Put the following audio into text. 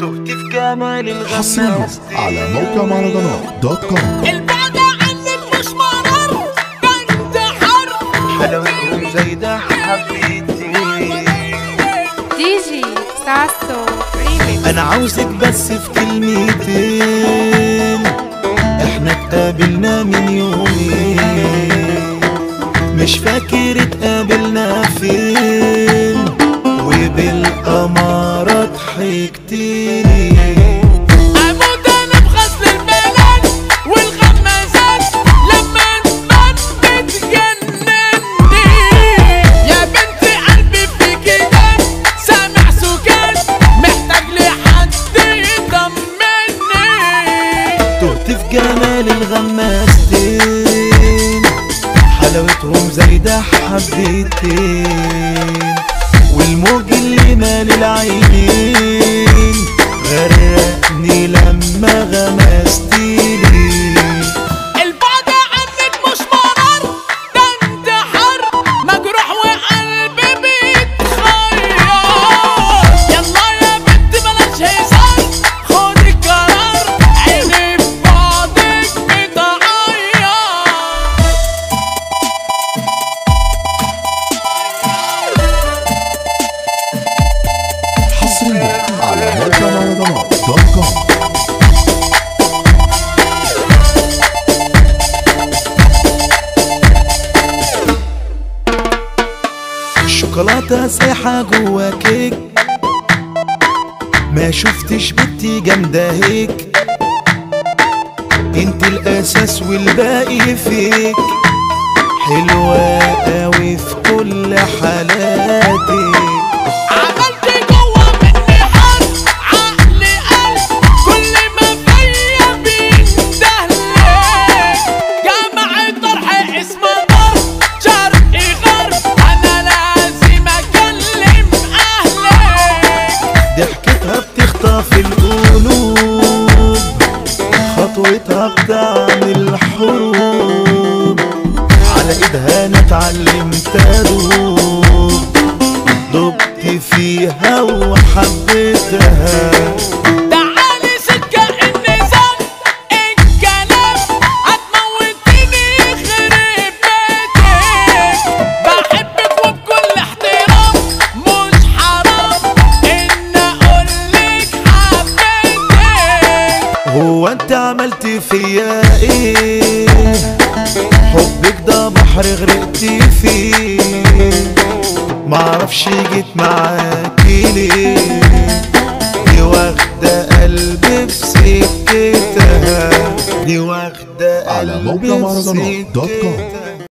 تهت في جمال حصريا الغماس على موقع مهرجانات.com. البعد عنك مش مرر ده انت حر حلاوتهم زي ده حبيتي. دي جي ساسو ريميكس. انا عاوزك بس في كلمتين، احنا اتقابلنا من يومين، مش فاكر اتقابلنا فين، وبالأمارة ضحكتيني. اموت انا بغسل البلد والغمازات لما انت بتجنني يا بنت قلبي فيكي ده سامع سكان محتاج لحد يطمني. تهت في جمال الغماستين، حلاوتهم زي ده حبيتين، والموج اللي مال العينين غرقني لما غمستيني. البعد عنك مش مرر ده انت حر مجروح وقلبي بيتخير. يلا يا بنت بلاش هزار خدي القرار عيني في بعضك بتعير. حصريا على موقع مهرجانات.com. الشوكولاتة سايحة جوا كيك، ما شفتش بنتي جامدة هيك، انت الاساس والباقي فيك، حلوة قوي في كل حالاتك. عملت جوا مني حرب عقلي قلب كل ما فيا بيندهلك. جمع طرح اسمه ضرب شرقي غرب انا لازم اكلم اهلك. ضحكتها بتخطف القلوب، خطوتها بتعمل حروب، على ايدها انا اتعلمت ادوب، دبت فيها وحبيتها. تعالي سكة النظام الكلام هتموتني يخرب بيتك. بحبك وبكل احترام مش حرام ان اقولك حبيتك. هو انت عملت فيا ايه؟ حبك ده بحر غرقت فيه، معرفش جيت معاكي ليه، دي واخدة قلبي في سكتها، دي واخدة على موقع قلبي في مهرجانات.com. سكتها.